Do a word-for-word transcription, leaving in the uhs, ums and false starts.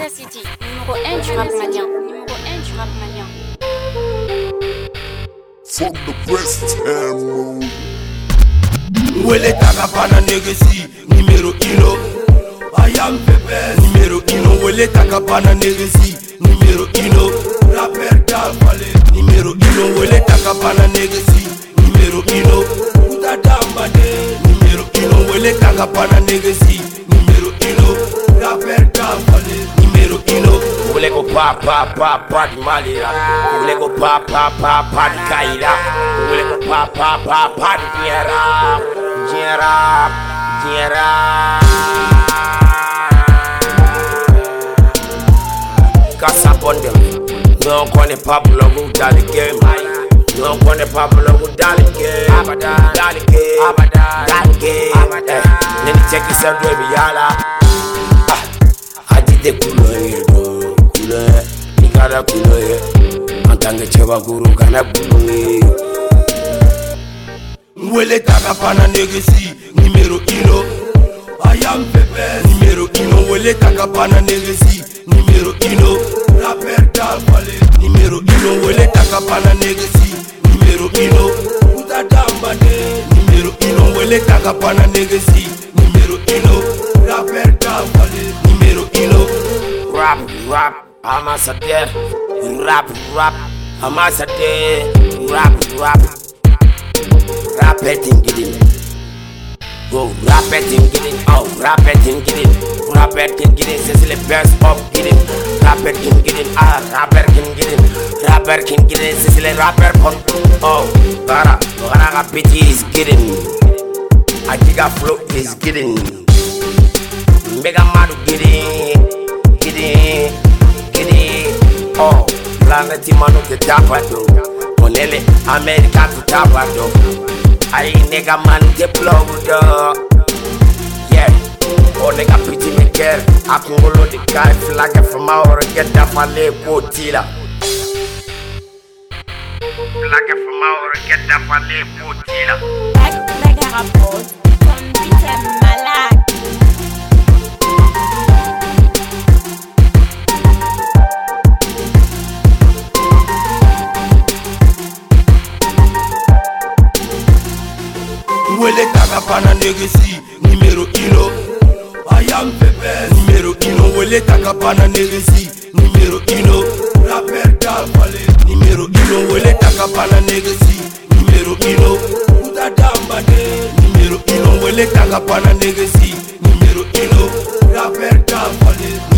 City, numéro un du rap malien. Numéro un du rap malien. From the West Ham. Wele takapana negesi, numero ino. I am Pepe, numero ino. Wele takapana negesi, numero ino. Rapper Dalvale, numero ino. Wele takapana negesi, numero ino. Uta Dambade, numero ino. Wele takapana negesi, numero ino. Rapper Dalvale, numero ino. Wele go pa pa pa pa di Malira. Wele go pa pa pa pa di Kaira. Wele go pa pa pa pa di Diera. Diera, Diera. Casa Bondem. Non connaît pas pour le goût dans le game. Non connaît pas pour le goût dans le game. Abada, dans le game. Abada, dans le game. Abada. Neni check it out, baby, yala. Ah, I did the couleur, couleur. Nikada couleur. En tant que cheva guru, kana couleur. Wele takapana negesi, numero ino. I am Pepe, numero ino. Wele takapana negesi, numero ino. Rapper Dalvale, numero ino. Wele takapana negesi, numero ino. Uta Dambade, numero ino. Wele takapana negesi, numero ino. Rapper Dalvale, numero ino. Rap, rap, amasader. Rap, rap, amasader. Rap, rap. Rap it and get it. Go rap it and get it. Oh, rap it and get it. Rap it and get it. This is the best of get it. Rap it and get it. Ah, rapper can get it. Rapper can get it. This is the rapper punk. Oh, Gara, Gara Pity is getting. Ajiga Flow is getting. Mega Madu getting. Getting. Getting. Oh, Planet Manu the Tapado. Monele America to Tapado. I nigga man the plug dog. Yeah. Oh nigga pretty me girl. I can go the guy flag from our get that for the potila. Flag from our get that for the potila. Like mega rapport, comme putain malade. Wele takapana negesi, numero ino. I am Pepe, numero ino. Wele takapana negesi, numero ino. Rapper Dalvale, numero ino. Wele takapana negesi, numero ino. Uta Dambade, numero ino. Wele takapana negesi, numero ino. Rapper Dalvale.